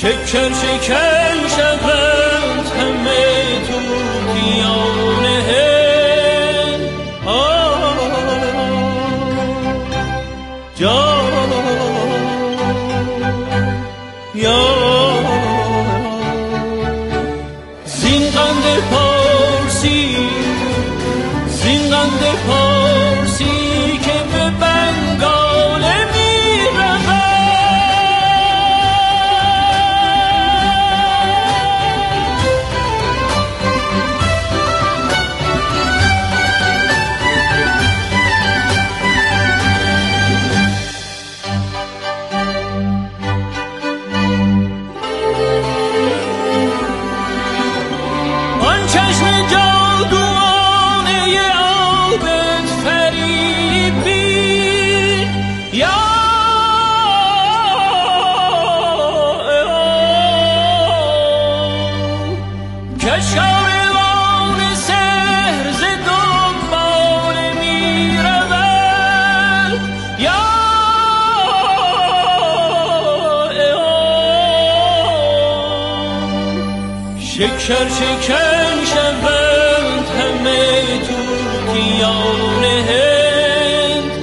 شکر شکن شوند همه طوطیان هند. زین قند پارسی، زین قند پارسی که به بنگال می رود. شکر شکن شوند همه طوطیان هند.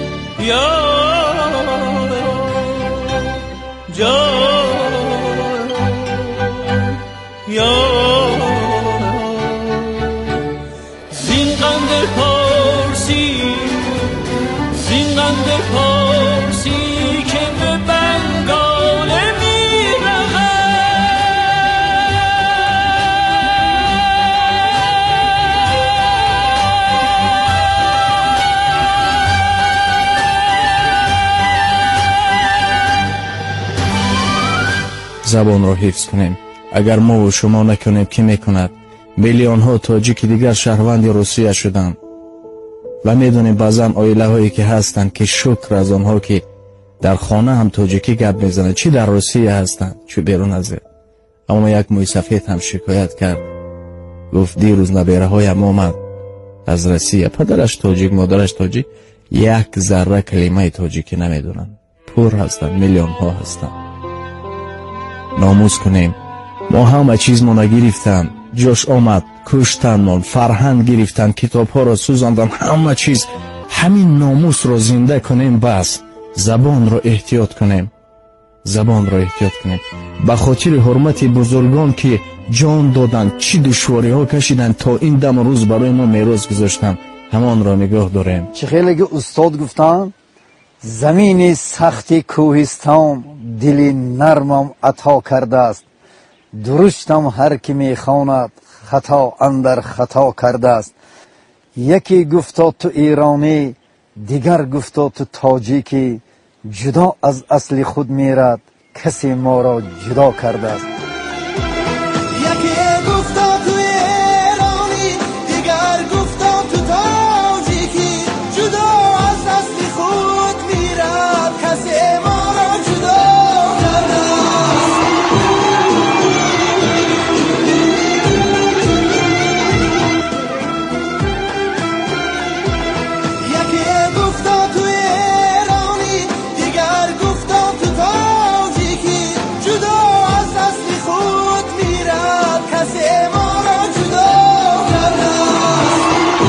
زین قند پارسی، زین قند پارسی که به بنگال می رود. زبان را حفظ کنیم. اگر ما و شما نکنیم کی میکند؟ میلیون ها تاجیک دیگر شهروند روسیه شدند و میدونیم بعضن عائله هایی که هستند که شکر از آنها که در خانه هم تاجیکی گپ میزنند، چی در روسیه هستند چه بیرون از این. اما یک موی سفید هم شکایت کرد، گفت دیروز نبیره هایم آمد از روسیه، پدرش تاجیک مادرش تاجیک، یک ذره کلمه تاجیکی نمیدونن. پر هستند، میلیون ها هستند. ناموس کنیم. ما همه چیز ما نگرفتن، جوش آمد، کشتن من، فرهنگ گرفتن، کتاب ها را سوزاندن، همه چیز. همین ناموس را زنده کنیم. بس زبان را احتیاط کنیم، زبان را احتیاط کنیم. به خاطر حرمت بزرگان که جان دادن، چی دشواری ها کشیدن تا این دم روز برای ما میراث گذاشتن، همان را نگاه داریم. چه خیلی استاد گفتن زمین سخت کوهستان دل نرمم عطا کرده است، درستم هر کی میخواند خطا اندر خطا کرده است. یکی گفتا تو ایرانی، دیگر گفتا تو تاجیکی، جدا از اصل خود میرد کسی ما را جدا کرده است. یکی گفتا تو ایرانی، دیگر گفتا تو تاجیکی، جدا از اصل خود میرد کسی ما را جدا کرده است. یکی گفتا تو ایرانی، دیگر گفتا تو تاجیکی، جدا از اصل خود میرد کسی ما را جدا کرده است.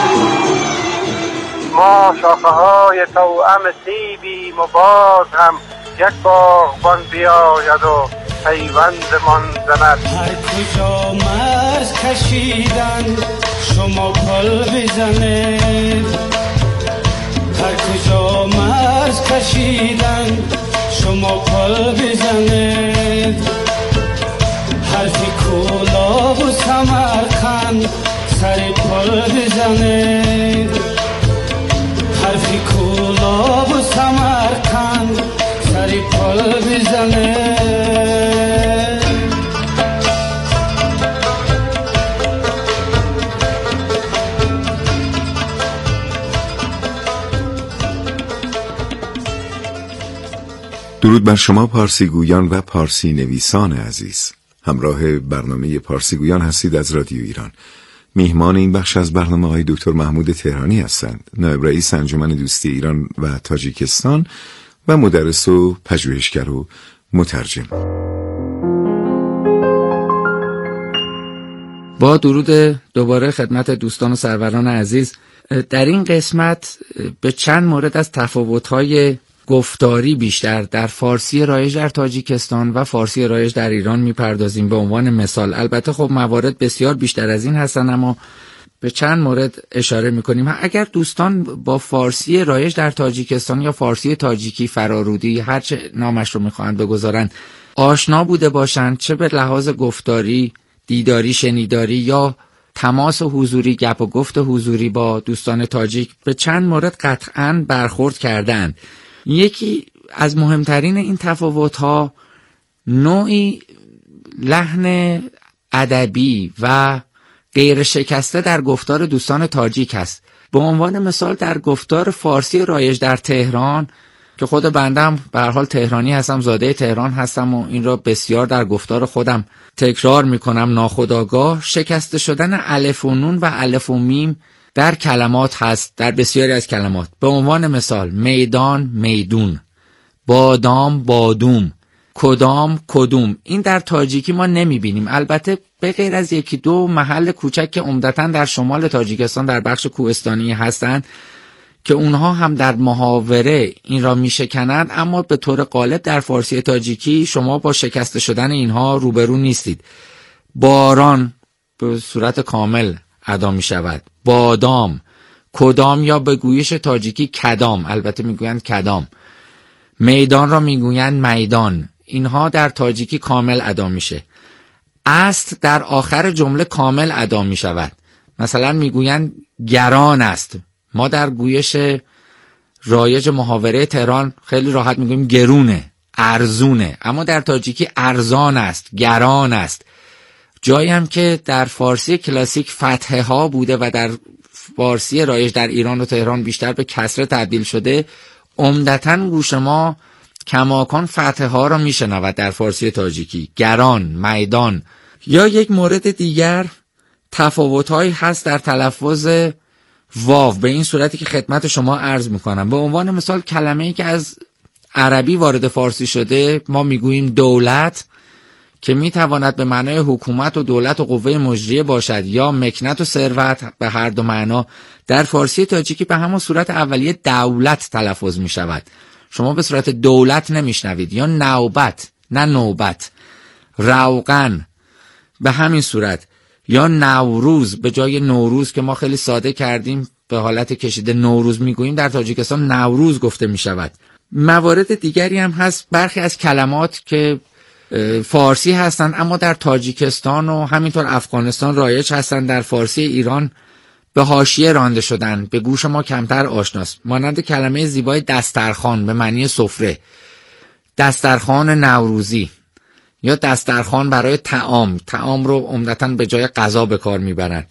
ما شاخه های توأم سیبیم و باز هم یک باغبان بیاید و پیوند من زند. هر کجا مرز کشیدن شما پل بزنید، هر کجا مرز کشیدن شما پل بزنید. حرفی کلاه و سمرقند سر پل بزنید، حرفی کلاه و سمرقند سر پل بزنید. درود بر شما پارسی گویان و پارسی نویسان عزیز. همراه برنامه پارسی گویان هستید از رادیو ایران. میهمان این بخش از برنامه های دکتر محمود تهرانی هستند، نایب رئیس انجمن دوستی ایران و تاجیکستان و مدرس و پژوهشگر و مترجم. با درود دوباره خدمت دوستان و سروران عزیز. در این قسمت به چند مورد از تفاوت‌های گفتاری بیشتر در فارسی رایج در تاجیکستان و فارسی رایج در ایران میپردازیم به عنوان مثال. البته خب موارد بسیار بیشتر از این هستن، اما به چند مورد اشاره میکنیم. اگر دوستان با فارسی رایج در تاجیکستان یا فارسی تاجیکی، فرارودی، هر چه نامش رو میخواهند بگذارن، آشنا بوده باشند، چه به لحاظ گفتاری، دیداری، شنیداری یا تماس حضوری، گپ و گفت حضوری با دوستان تاجیک، به چند مورد قطعاً برخورد کردند. یکی از مهمترین این تفاوت‌ها نوعی لحن ادبی و غیر شکسته در گفتار دوستان تاجیک است. به عنوان مثال در گفتار فارسی رایج در تهران که خود بندم به هر حال تهرانی هستم، زاده تهران هستم و این را بسیار در گفتار خودم تکرار میکنم ناخودآگاه، شکسته شدن الف و نون و الف و میم در کلمات هست، در بسیاری از کلمات. به عنوان مثال میدان، میدون، بادام، بادوم، کدام، کدوم. این در تاجیکی ما نمیبینیم، البته به غیر از یکی دو محل کوچک که عمدتاً در شمال تاجیکستان در بخش کوهستانی هستند که اونها هم در محاوره این را میشکنند، اما به طور غالب در فارسی تاجیکی شما با شکسته شدن اینها روبرو نیستید. باران به صورت کامل ادا می شود. بادام، کدام یا به گویش تاجیکی کدام، البته میگویند کدام. میدان را میگویند میدان، اینها در تاجیکی کامل ادا میشه. است در آخر جمله کامل ادا می شود. مثلا میگویند گران است، ما در گویش رایج محاوره تهران خیلی راحت میگوییم گرونه، ارزونه، اما در تاجیکی ارزان است، گران است. جایی هم که در فارسی کلاسیک فتحه ها بوده و در فارسی رایج در ایران و تهران بیشتر به کسره تبدیل شده، عمدتاً گوش ما کماکان فتحه ها را میشنود در فارسی تاجیکی، گران، میدان. یا یک مورد دیگر تفاوت‌هایی هست در تلفظ واو، به این صورتی که خدمت شما عرض میکنم. به عنوان مثال کلمه‌ای که از عربی وارد فارسی شده، ما میگوییم دولت، که میتواند به معنای حکومت و دولت و قوه مجریه باشد یا مکنت و ثروت، به هر دو معنا. در فارسی تاجیکی به همون صورت اولیه دولت تلفظ میشود، شما به صورت دولت نمیشنوید. یا نوبت، نه نوبت. روغن به همین صورت. یا نوروز به جای نوروز که ما خیلی ساده کردیم به حالت کشیده نوروز میگوییم، در تاجیکستان نوروز گفته میشود. موارد دیگری هم هست، برخی از کلمات که فارسی هستند اما در تاجیکستان و همینطور افغانستان رایج هستند، در فارسی ایران به حاشیه رانده شدن، به گوش ما کمتر آشناست. مانند کلمه زیبای دسترخوان به معنی سفره، دسترخوان نوروزی، یا دسترخوان برای طعام، طعام رو عمدتاً به جای غذا به کار میبرند.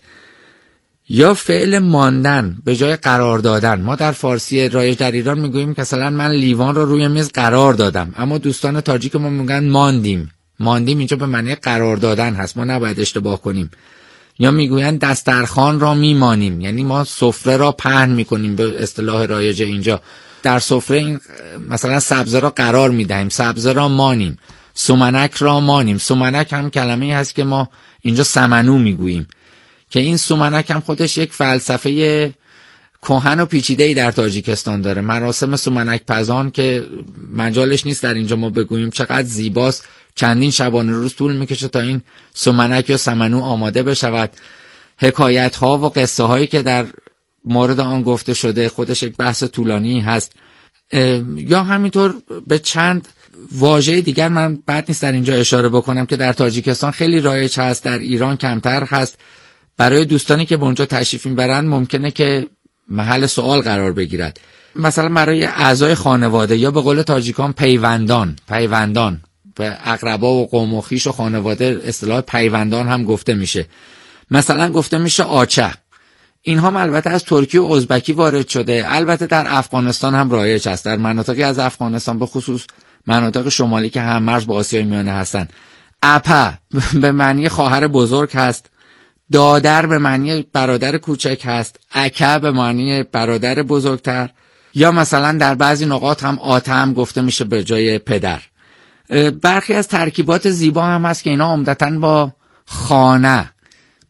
یا فعل ماندن به جای قرار دادن، ما در فارسی رایج در ایران میگوییم که مثلا من لیوان رو روی میز قرار دادم، اما دوستان تاجیک ما میگن ماندیم. ماندیم اینجا به معنی قرار دادن هست، ما نباید اشتباه کنیم. یا میگویند دسترخوان را میمانیم، یعنی ما سفره را پهن میکنیم به اصطلاح رایج اینجا. در سفره این مثلا سبزه را قرار میدهیم، سبزه را مانیم. سومنک را مانیم. سومنک هم کلمه‌ای هست که ما اینجا سمنو میگوییم، که این سومنک هم خودش یک فلسفه کهن و پیچیده‌ای در تاجیکستان داره. مراسم سومنک پزان که مجالش نیست در اینجا ما بگوییم چقدر زیباست، چندین شبانه روز طول میکشه تا این سومنک یا سمنو آماده بشود. حکایت ها و قصه هایی که در مورد آن گفته شده خودش یک بحث طولانی هست. یا همینطور به چند واژه دیگر من بد نیست در اینجا اشاره بکنم که در تاجیکستان خیلی رایج هست، در ایران کمتر هست. برای دوستانی که به اونجا تشریف میبرند ممکنه که محل سوال قرار بگیرد. مثلا برای اعضای خانواده یا به قول تاجیکان پیوندان به اقربا و قوم و خویش و خانواده اصطلاح پیوندان هم گفته میشه. مثلا گفته میشه آچه. اینها هم البته از ترکیه و ازبکی وارد شده، البته در افغانستان هم رایج است. در مناطقی از افغانستان به خصوص مناطق شمالی که هم مرز با آسیای میانه هستند. اپا به معنی خواهر بزرگ هست، دادر به معنی برادر کوچک هست، اکا به معنی برادر بزرگتر، یا مثلا در بعضی نقاط هم آته هم گفته میشه به جای پدر. برخی از ترکیبات زیبا هم هست که اینا عمدتاً با خانه،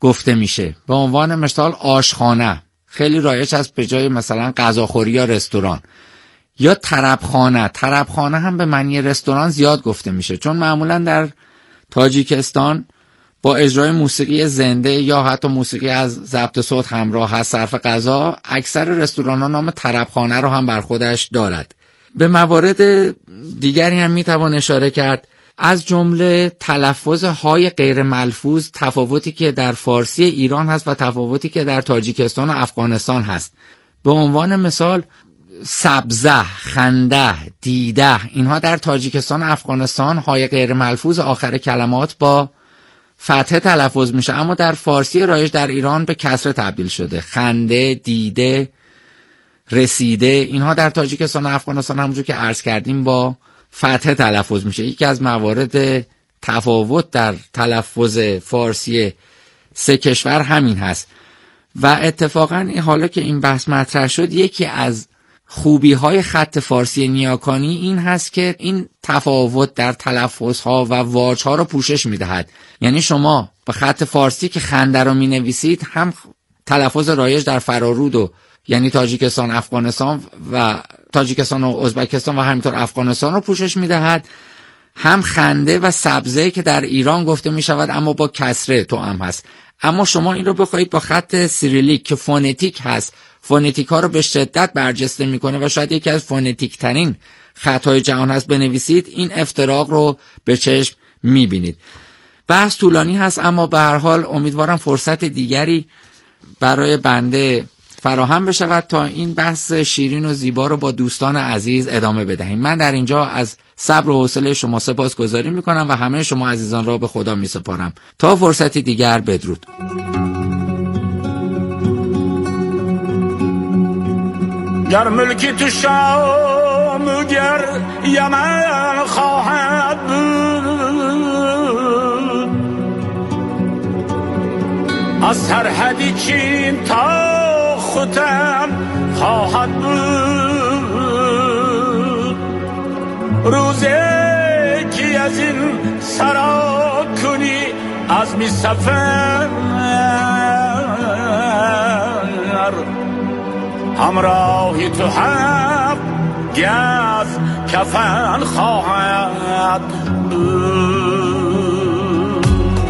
گفته میشه. به عنوان مثال آشخانه خیلی رایج است به جای مثلا غذاخوری یا رستوران. یا طربخانه هم به معنی رستوران زیاد گفته میشه، چون معمولا در تاجیکستان با اجرای موسیقی زنده یا حتی موسیقی از ضبط صوت همراه هست صرف غذا، اکثر رستوران‌ها نام طربخانه رو هم بر خودش دارد. به موارد دیگری هم میتوان اشاره کرد، از جمله تلفظ های غیر ملفوظ، تفاوتی که در فارسی ایران هست و تفاوتی که در تاجیکستان و افغانستان هست. به عنوان مثال سبزه، خنده، دیده، اینها در تاجیکستان و افغانستان های غیر ملفوظ آخر کلمات با فتحه تلفظ میشه، اما در فارسی رایج در ایران به کسره تبدیل شده. خنده، دیده، رسیده، اینها در تاجیکستان و افغانستان همونجور که عرض کردیم با فتحه تلفظ میشه. یکی از موارد تفاوت در تلفظ فارسی سه کشور همین هست. و اتفاقا حالا که این بحث مطرح شد، یکی از خوبی های خط فارسی نیاکانی این هست که این تفاوت در تلفظ ها و واژه ها رو پوشش میدهد. یعنی شما به خط فارسی که خنده رو می نویسید، هم تلفظ رایج در فرارود و یعنی تاجیکستان، افغانستان و تاجیکستان و ازبکستان و همینطور افغانستان رو پوشش میدهد، هم خنده و سبزه که در ایران گفته می شود اما با کسره تو هم هست. اما شما این رو بخواید با خط سیریلیک که فونتیک هست، فونتیک ها رو به شدت برجسته میکنه و شاید یکی از فونتیک ترین خطهای جهان هست بنویسید، این افتراق رو به چشم میبینید. بحث طولانی هست، اما به هر حال امیدوارم فرصت دیگری برای بنده فراهم بشود تا این بحث شیرین و زیبا رو با دوستان عزیز ادامه بدهیم. من در اینجا از صبر و حوصله شما سپاسگزاری میکنم و همه شما عزیزان را به خدا میسپارم. تا فرصتی دیگر، بدرود. گر ملکی تو شام گر یمن خواهد بود، از سرحدی چین تا ختم خواهد بود. روزی که از این سرا کنی از می سفر، همراهی تو هم گز کفن خواهد بود.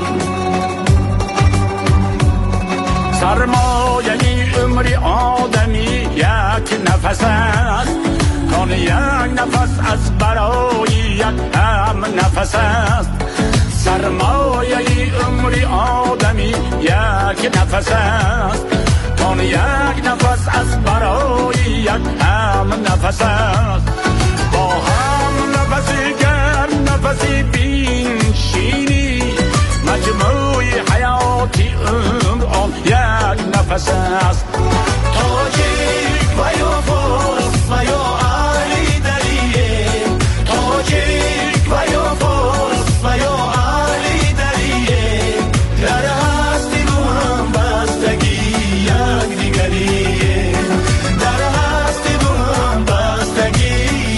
سرمایه عمری آدمی یک نفس است، کان یک نفس از برای یک هم نفس است. سرمایه عمری آدمی یک نفس است، کان یک نفس از برای یک هم نفس است. با هم نفسی گر نفسی بین شینی، مجموع حیاتی عمر آن یک نفس است. تاجیک و یا فارس و یا علی دریه، تاجیک و یا فارس و یا علی دریه، در هستی و هم بستگی یک دیگریه، در هستی و هم بستگی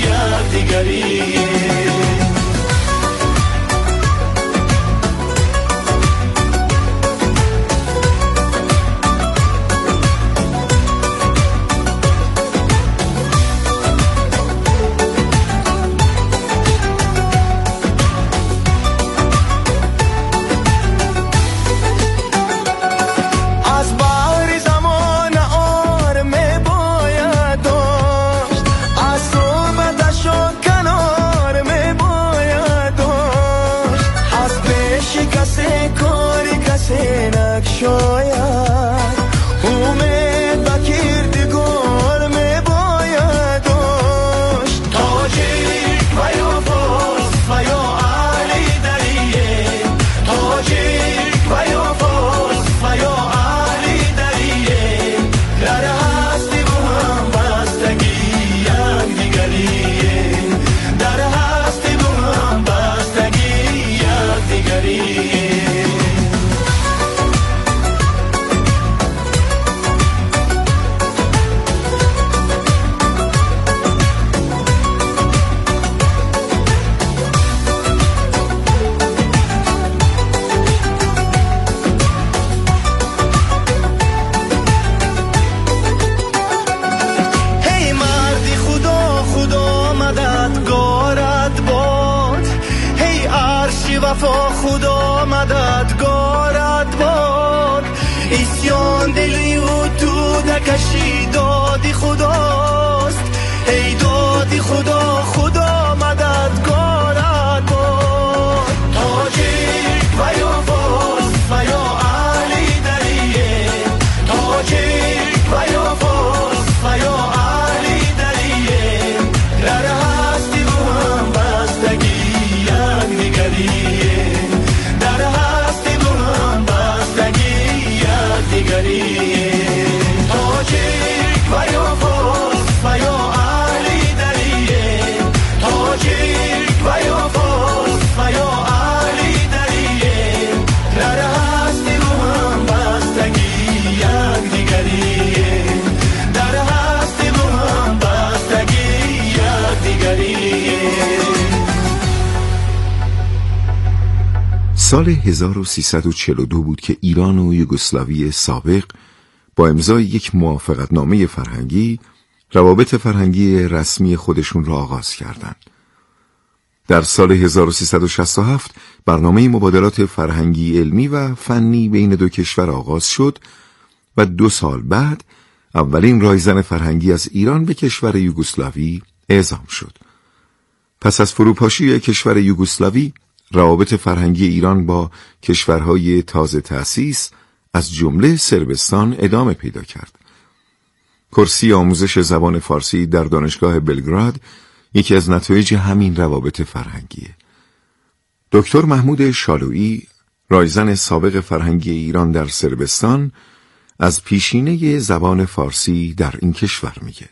وفا خدا مددگارت باد. ایسیان دلی و تو نکشی دادی خداست. ای دادی خدا خدا مددگارت باد. تاجیک و یا فارس و یا علی دریه، تاجیک و یا فارس و یا علی دریه، در هستی و هم بستگی یک دیگریه، در هستی و هم بستگی یک دیگریه. تاجیک و یا فارس و یا علی دریه، تاجیک و یا فارس و یا علی دریه، در هستی و هم بستگی یک دیگریه، در هستی و هم بستگی یک دیگریه. سال 1342 بود که ایران و یوگسلاوی سابق با امضای یک موافقتنامه فرهنگی روابط فرهنگی رسمی خودشون را آغاز کردند. در سال 1367 برنامه مبادلات فرهنگی علمی و فنی بین دو کشور آغاز شد و 2 سال بعد اولین رایزن فرهنگی از ایران به کشور یوگسلاوی اعزام شد. پس از فروپاشی کشور یوگسلاوی، روابط فرهنگی ایران با کشورهای تازه تأسیس از جمله صربستان ادامه پیدا کرد. کرسی آموزش زبان فارسی در دانشگاه بلگراد یکی از نتایج همین روابط فرهنگیه. دکتر محمود شالویی، رایزن سابق فرهنگی ایران در صربستان، از پیشینه زبان فارسی در این کشور میگه.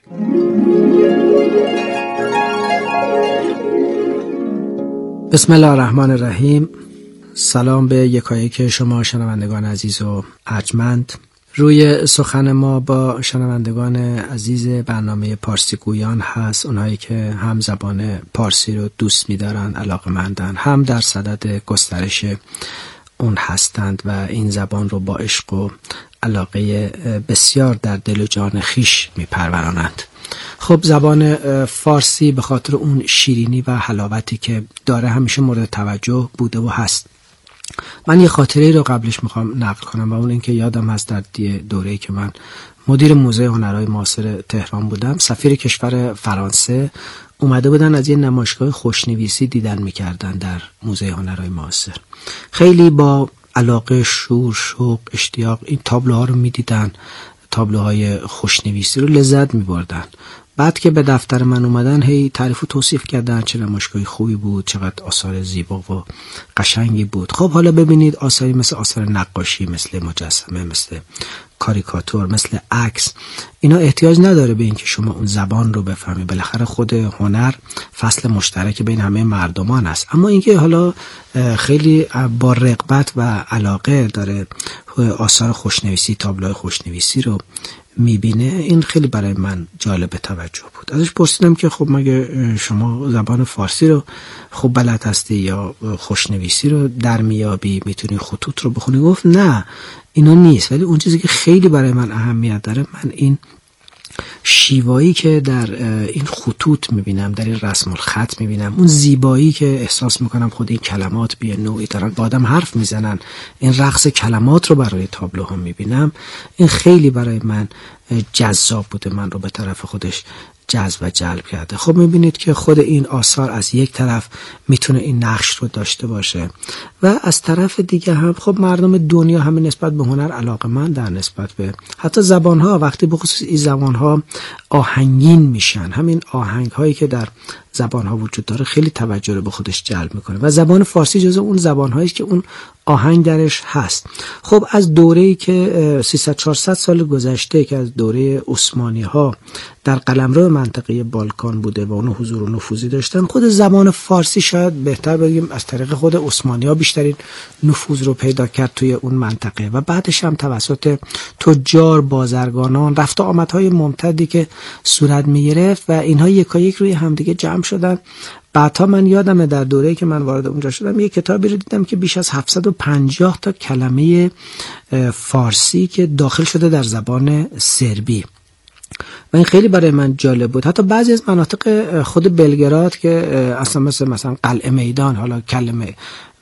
بسم الله الرحمن الرحیم. سلام به یکایک شما شنوندگان عزیز و ارجمند. روی سخن ما با شنوندگان عزیز برنامه پارسی گویان هست، اونایی که هم زبان پارسی رو دوست می‌دارن، علاقه‌مندن، هم در صدد گسترش اون هستند و این زبان رو با عشق و علاقه بسیار در دل و جان خیش می‌پرورانند. خب زبان فارسی به خاطر اون شیرینی و حلاوتی که داره همیشه مورد توجه بوده و هست. من یه خاطره رو قبلش میخوام نقل کنم و اون اینکه یادم هست در دوره‌ای که من مدیر موزه هنرهای معاصر تهران بودم، سفیر کشور فرانسه اومده بودن از یه نمایشگاه خوشنویسی دیدن میکردن در موزه هنرهای معاصر. خیلی با علاقه، شور، شوق، اشتیاق این تابلوها رو میدیدن، تابلوهای خوشنویسی رو لذت میبردن. بعد که به دفتر من اومدن هی تعریف و توصیف کردن چه نمایشگاهی خوبی بود، چقدر آثار زیبا و قشنگی بود. خب حالا ببینید آثاری مثل آثار نقاشی، مثل مجسمه، مثل کاریکاتور، مثل عکس، اینا احتیاج نداره به اینکه شما اون زبان رو بفهمید. بالاخره خود هنر فصل مشترک بین همه مردمان است. اما اینکه حالا خیلی با رغبت و علاقه داره آثار خوشنویسی، تابلوهای خوشنویسی رو میبینه، این خیلی برای من جالب توجه بود. ازش پرسیدم که خب مگه شما زبان فارسی رو خوب بلد هستی یا خوشنویسی رو در میابی، میتونی خطوط رو بخونی؟ گفت نه اینا نیست، ولی اون چیزی که خیلی برای من اهمیت داره، من این شیوایی که در این خطوط میبینم، در این رسم الخط میبینم، اون زیبایی که احساس میکنم خود این کلمات به نوعی دارن با آدم حرف میزنن، این رقص کلمات رو برای تابلوها میبینم، این خیلی برای من جذاب بوده، من رو به طرف خودش جذب و جلب کرده. خب میبینید که خود این آثار از یک طرف میتونه این نقش رو داشته باشه و از طرف دیگه هم خب مردم دنیا همین نسبت به هنر علاقه‌مند در نسبت به حتی زبانها، وقتی به خصوص این زبانها آهنگین میشن، همین آهنگ‌هایی که در زبانها وجود داره خیلی توجه رو به خودش جلب میکنه و زبان فارسی جزو اون زبان‌هایی است که اون آهنگ درش هست. خب از دوره‌ای که 300-400 سال گذشته که از دوره عثمانی‌ها در قلمرو منطقه بالکان بوده و اون حضور و نفوذی داشتن، خود زبان فارسی شاید بهتر بگیم از طریق خود عثمانی‌ها بیشترین نفوذ رو پیدا کرد توی اون منطقه و بعدش هم توسط تجار، بازرگانان، رفت و آمدهای ممتدی که صورت می‌گرفت و اینها یکایک روی همدیگه جمع شدن. بعدها من یادمه در دوره‌ای که من وارد اونجا شدم یه کتابی رو دیدم که بیش از 750 تا کلمه فارسی که داخل شده در زبان سربی و این خیلی برای من جالب بود. حتی بعضی از مناطق خود بلگراد که اصلا مثلا قلعه میدان، حالا کلمه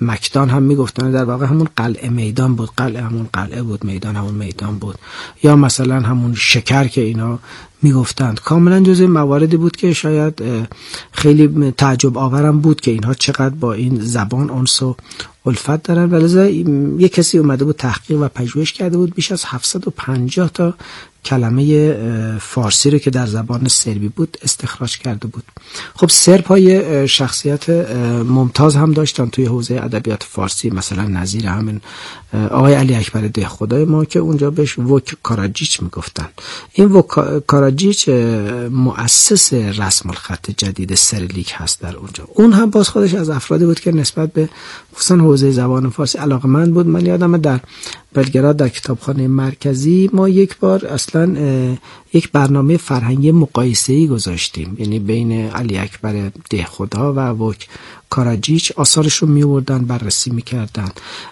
مکدان هم میگفتن، در واقع همون قلعه میدان بود، قلعه همون قلعه بود، میدان همون میدان بود. یا مثلا همون شکر که اینا میگفتند، کاملا جزء مواردی بود که شاید خیلی تعجب آورم بود که اینها چقدر با این زبان انس و الفت دارن. ولذا یک کسی اومده بود تحقیق و پژوهش کرده بود، بیش از 750 تا کلمه فارسی رو که در زبان سربی بود استخراج کرده بود. خب سرب های شخصیت ممتاز هم داشتن توی حوزه ادبیات فارسی، مثلا نظیر همین آقای علی اکبر دهخدای ما که اونجا بهش وک کاراجیچ میگفتن. این وک کاراجیچ مؤسس رسم الخط جدید سریلیک هست در اونجا. اون هم باز خودش از افرادی بود که نسبت به خصوصا حوزه زبان فارسی علاقه‌مند بود. من یادمه در بلگراد در کتابخانه مرکزی ما یک بار اصلا یک برنامه فرهنگی مقایسه‌ای گذاشتیم، یعنی بین علی اکبر دهخدا و وک کاراجیچ آثارش رو میوردن بررسی میکردن.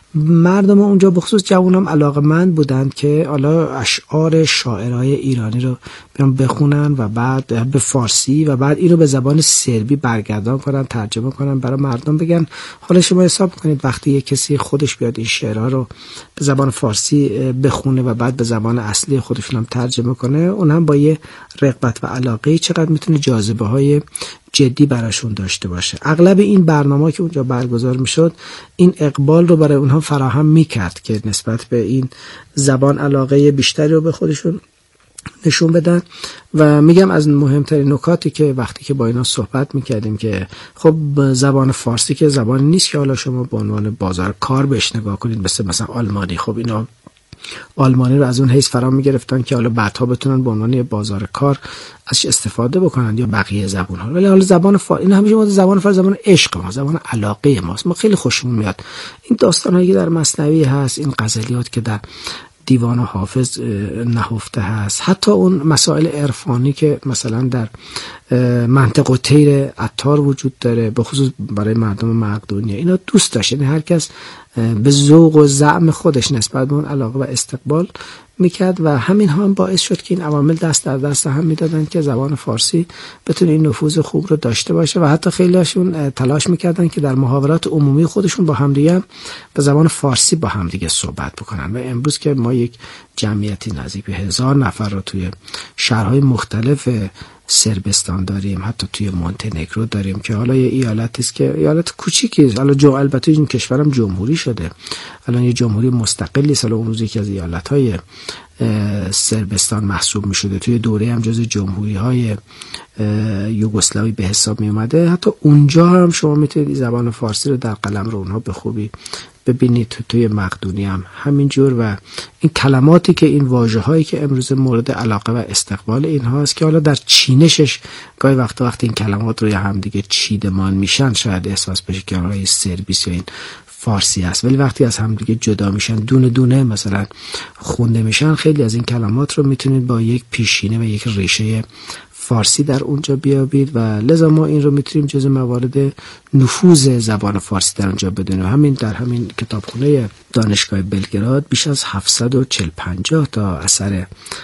مردم اونجا بخصوص جوانام علاقه‌مند بودند که حالا اشعار شاعرای ایرانی رو بیان بخونن و بعد به فارسی و بعد این رو به زبان سربی برگردان کنن، ترجمه کنن برای مردم بگن. حالا شما حساب کنید وقتی یک کسی خودش بیاد این شعرها رو به زبان فارسی بخونه و بعد به زبان اصلی خودشون هم ترجمه کنه، اون هم با یه رغبت و علاقه چقدر میتونه جاذبه های جدی براشون داشته باشه. اغلب این برنامه‌ها که اونجا برگزار میشد این اقبال رو برای اونها فراهم میکرد که نسبت به این زبان علاقه بیشتری رو به خودشون نشون بدن. و میگم از مهمترین نکاتی که وقتی که با اینا صحبت میکردیم که خب زبان فارسی که زبان نیست که حالا شما به عنوان بازار کار بهش نگاه کنید مثلا آلمانی. خب اینا آلمانی رو از اون حیث فرام میگرفتن که حالا بعدها بتونن به عنوان بازار کار ازش استفاده بکنن یا بقیه زبان ها. ولی حالا زبان فارسی این همیشه زبان فارسی زبان عشق ما، زبان علاقه ماست. ما خیلی خوشمون میاد این داستانایی که در مثنوی هست، این غزلیات که در دیوان حافظ نهفته هست، حتی اون مسائل عرفانی که مثلا در منطق و طیر عطار وجود داره به خصوص برای مردم مقدونیه، اینا دوست داشت. یعنی هر کس به ذوق و زعم خودش نسبت به اون علاقه و استقبال میکرد و همین هم باعث شد که این عوامل دست در دست هم میدادن که زبان فارسی بتونه این نفوذ خوب رو داشته باشه. و حتی خیلی هاشون تلاش میکردن که در محاورات عمومی خودشون با همدیگه به زبان فارسی با همدیگه صحبت بکنن. و امروز که ما یک جمعیتی نزدیک به 1000 نفر رو توی شهرهای مختلف سربستان داریم، حتی توی مونتنگرو داریم که حالا یه ایالتی است که ایالت کوچیکی است، حالا البته این کشورم جمهوری شده، الان یه جمهوری مستقلی است، اون روزی که از ایالت‌های سربستان محسوب می‌شده، توی دوره هم جز جمهوری‌های یوگسلاوی به حساب می‌اومده. حتی اونجا هم شما میتونید زبان فارسی رو در قلمرو اونها به خوبی ببینید. توی مقدونی هم همینجور. و این کلماتی که این واژه‌هایی که امروز مورد علاقه و استقبال اینها است که حالا در چینشش گاهی وقتی این کلمات روی هم دیگه چیدمان میشن شاید احساس بشه که آنها سربیس یا این فارسی است، ولی وقتی از هم دیگه جدا میشن دونه دونه مثلا خونده میشن، خیلی از این کلمات رو میتونید با یک پیشینه و یک ریشه فارسی در اونجا بیابید و لذا ما این رو میتونیم جزء موارد نفوذ زبان فارسی در اونجا بدونیم. همین در همین کتابخونه دانشگاه بلگراد بیش از 740 تا اثر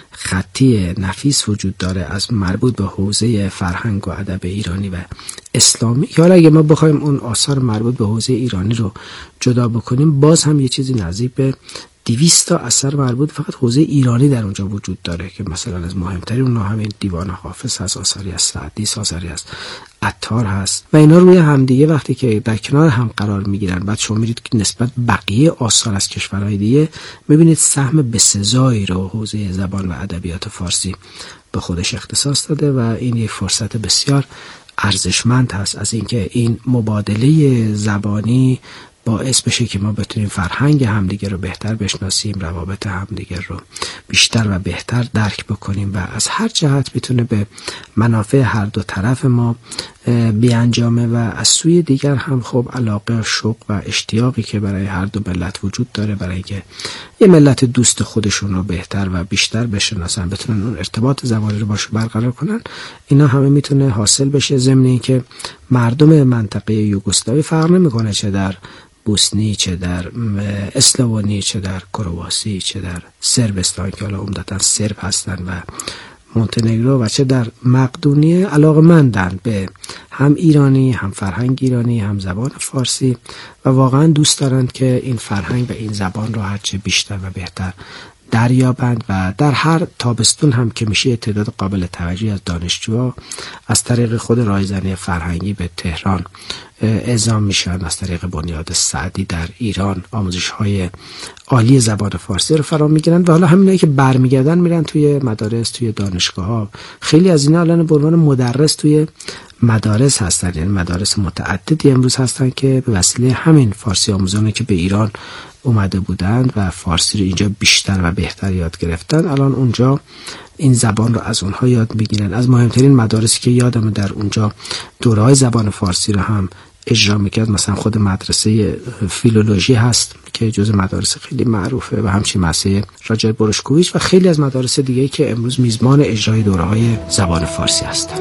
خطی نفیس وجود داره از مربوط به حوزه فرهنگ و ادب ایرانی و اسلامی. حالا اگه ما بخوایم اون آثار مربوط به حوزه ایرانی رو جدا بکنیم، باز هم یه چیزی نزدیک به 200 تا اثر مربوط فقط حوزه ایرانی در اونجا وجود داره که مثلا از مهمترین اونها همین دیوان حافظ هست، آثاری از سعدی، آثاری از عطار هست و اینا روی همدیگه وقتی که در کنار هم قرار میگیرن، بعد شما میرید که نسبت بقیه آثار از کشورهای دیگه میبینید سهم بسزایی رو حوزه زبان و ادبیات فارسی به خودش اختصاص داده و این یک فرصت بسیار ارزشمند هست از اینکه این مبادله زبانی باعث بشه که ما بتونیم فرهنگ همدیگه رو بهتر بشناسیم، روابط همدیگه رو بیشتر و بهتر درک بکنیم و از هر جهت میتونه به منافع هر دو طرف ما بیانجامه و از سوی دیگر هم خب علاقه، شوق و اشتیاقی که برای هر دو ملت وجود داره برای اینکه یه ملت دوست خودشون رو بهتر و بیشتر بشناسن، بتونن اون ارتباط زبانی رو باشه برقرار کنن، اینا همه میتونه حاصل بشه. ضمن اینکه مردم منطقه یوگسلاوی فرق نمیکنه چه در بوسنی، چه در اسلوونی، چه در کرواسی، چه در سربستان که حالا عمدتاً سرب هستن و مونتنگرو و چه در مقدونیه علاقه‌مندند به هم ایرانی، هم فرهنگ ایرانی، هم زبان فارسی و واقعا دوست دارند که این فرهنگ و این زبان رو هرچه بیشتر و بهتر دریابند و در هر تابستون هم که میشه تعداد قابل توجهی از دانشجوها از طریق خود راهزنی فرهنگی به تهران اعزام میشن، از طریق بنیاد سعدی در ایران آموزش‌های عالی زبان فارسی رو فرا میگیرند و حالا همینایی که برمیگردن میرن توی مدارس، توی دانشگاه‌ها. خیلی از اینا الان به عنوان مدرس توی مدارس هستن، یعنی مدارس متعددی امروز هستن که به وسیله همین فارسی آموزانی که به ایران اومده بودند و فارسی رو اینجا بیشتر و بهتر یاد گرفتن، الان اونجا این زبان رو از اونها یاد میگیرن. از مهمترین مدارسی که یادم در اونجا دوره‌های زبان فارسی رو هم اجرا میکرد مثلا خود مدرسه فیلولوژی هست که جز مدارس خیلی معروفه و همچنین مدرسه راجر بروشکوویچ و خیلی از مدارس دیگه‌ای که امروز میزبان اجرای دوره‌های زبان فارسی هستند.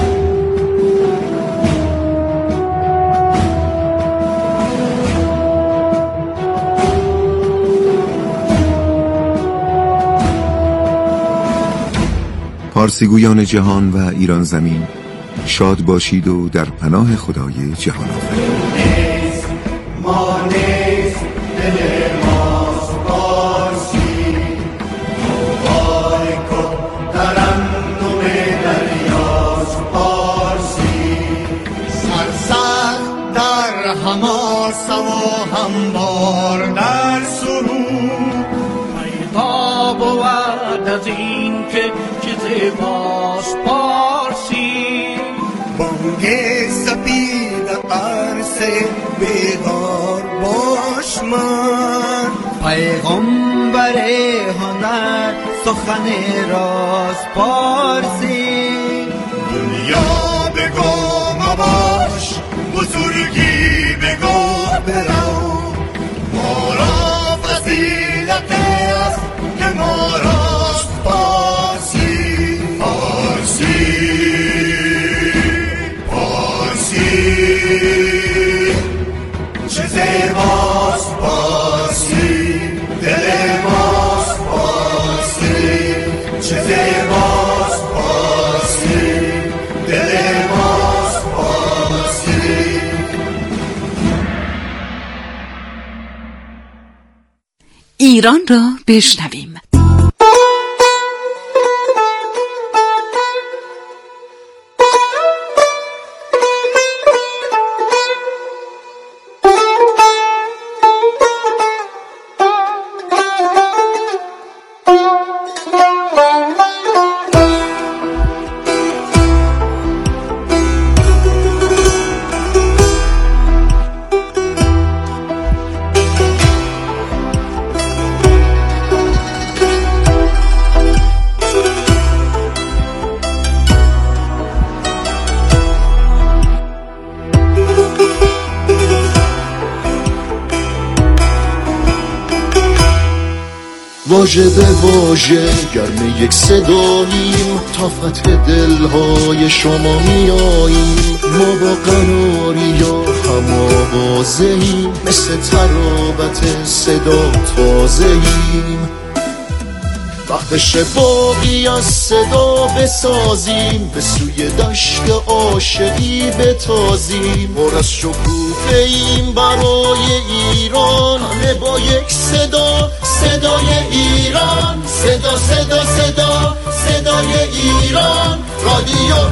پارسیگویان جهان و ایران زمین، شاد باشید و در پناه خدای جهان آفرین. ما نیست دل ماست پارسی، مبارک ترنم دریاست پارسی، سرسخت در حماسه و هموار در سرود، پیدا بود از این که زیباست پارسی، بانگ سپید عرصه بیدار باش من، پیغمبر هنر سخن راست پارسی، دنیا بگو مباش بزرگی بگو برو، ما را فضیلت است که ما راست پارسی، چه زیباست پارسی، دل ماست پارسی، چه زیباست پارسی، دل ماست پارسی. ایران را بشنویم. واژه به واژه گرم یک صداییم، تا فتح دلهای شما میاییم، ما با قناری یا هم آوازهیم، مثل ترابت صدا تازهیم، وقتش باقی از صدا بسازیم، به سوی دشت عاشقی بتازیم، پر از شکوفه ایم برای ایران، همه با یک صدا، صدای ایران، صدا صدا صدا صدای ایران، رادیو